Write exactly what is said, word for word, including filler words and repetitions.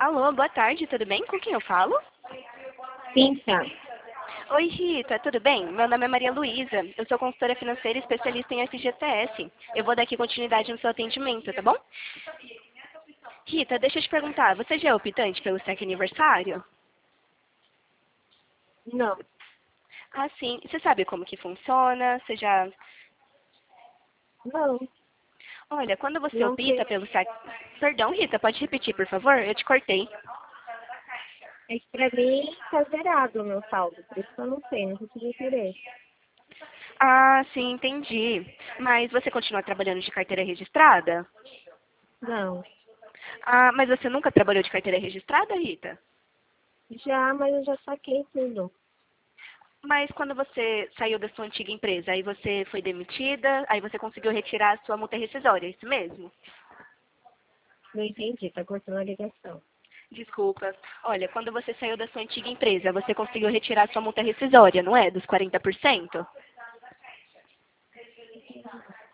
Alô, boa tarde, tudo bem? Com quem eu falo? Sim, tá. Oi, Rita, tudo bem? Meu nome é Maria Luísa, eu sou consultora financeira e especialista em F G T S. Eu vou dar aqui continuidade no seu atendimento, tá bom? Rita, deixa eu te perguntar, você já é optante pelo S E C aniversário? Não, Ah, sim. Você sabe como que funciona? Você já... não, Olha, quando você não opta sei. pelo S E C... Perdão, Rita, pode repetir, por favor? Eu te cortei. É que pra mim tá zerado o meu saldo, por isso que eu não sei, não consegui entender. Ah, sim, entendi. Mas você continua trabalhando de carteira registrada? Não, Ah, mas você nunca trabalhou de carteira registrada, Rita? já, mas eu já saquei tudo. Mas quando você saiu da sua antiga empresa, aí você foi demitida, aí você conseguiu retirar a sua multa rescisória, é isso mesmo? Não entendi, tá cortando a ligação. Desculpa. Olha, quando você saiu da sua antiga empresa, você conseguiu retirar a sua multa rescisória, não é? Dos quarenta por cento?